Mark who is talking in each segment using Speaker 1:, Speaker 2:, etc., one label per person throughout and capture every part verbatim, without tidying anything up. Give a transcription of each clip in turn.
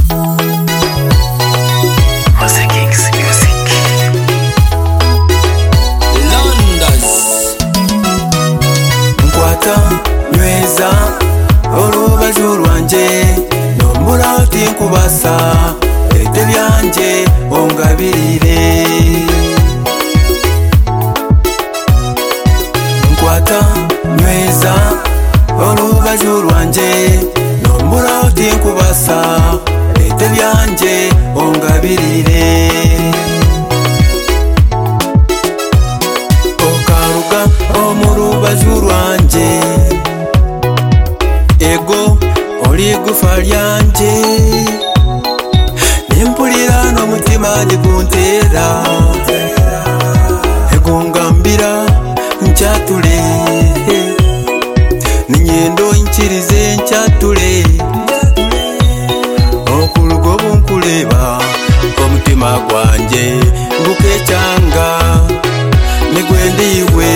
Speaker 1: Nyweza olubaju lwanje nombula tinkubasa ete byanje ongabirire nkwata nyweza olubaju lwanje nombula tinkubasa ete byanje ongabirire okaruga omurubaju lwanje ego oli gufa lyanje nempulira n'omutima gikuntera egongambira nkyatule ninyendo nkirize nkyatule okuluga obunkuleba omutima gwanje ngukecyanga nigwendiwe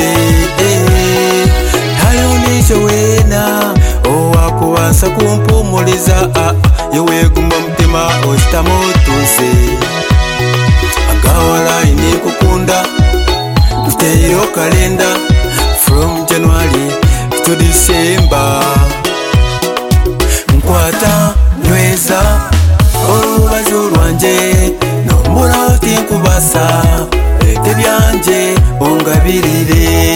Speaker 1: hayunisho wena owakuwasa kumpumuliza yewegumba mutima ositamutuze agawalaini kukunda mteyo kalenda from January to December nkwata nyweza olubaju lwanje nombula tinkubasa ete byanje ongabirire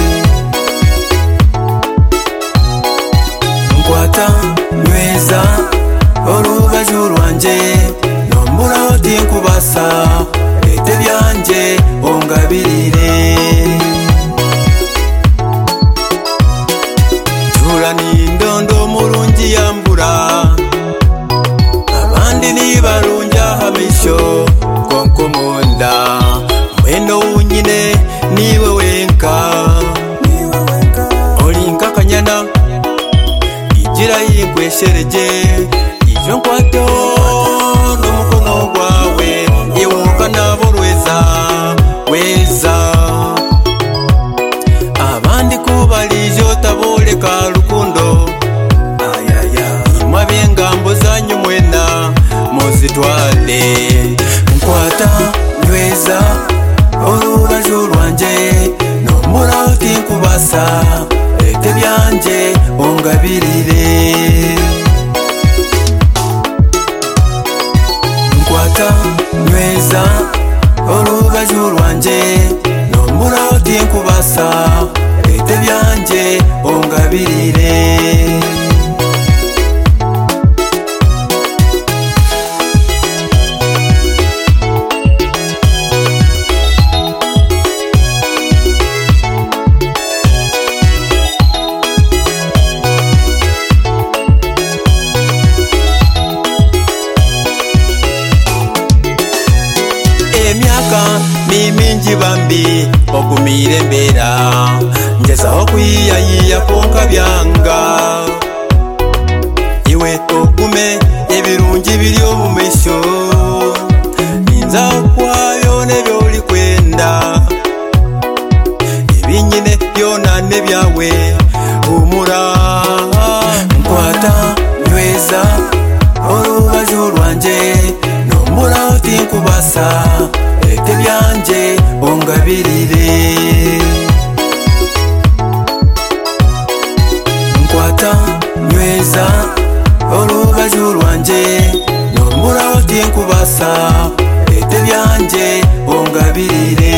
Speaker 1: nkwata nyweza olubaju lwanje nombula tinkubasa ete byanje ongabirire jula nindondo mulungi yambura abandi nibalunja hamisho konkomunda mwendo unyine niwe wenka olinka kanyana ijira yingweshereje ijo nkwato n'umukono gwawe iwuka naborweza weza abandi kubalijo taboleka rukundo ayaya imwa byengambo zanyu mwena muzitwale nkwata nyweza olubaju lwanje nombula tinkubasa ete byanje ongabirire nkwata nyweza olubaju lwanje nombula tinkubasa ete byanje ongabirire emyaka mimingi bambi okumira embeera ngezaho kwiyayiya konka byanga iwe ogume ebirungi biri omumaisho ninza okwayo nebyoli kwenda ebinyine byona nebyawe humura nkwata nyweza olubaju lwanje nombula tinkubasa ete byanje ongabirire nkwata nyweza olubaju lwanje nombula tinkubasa ete byanje ongabirire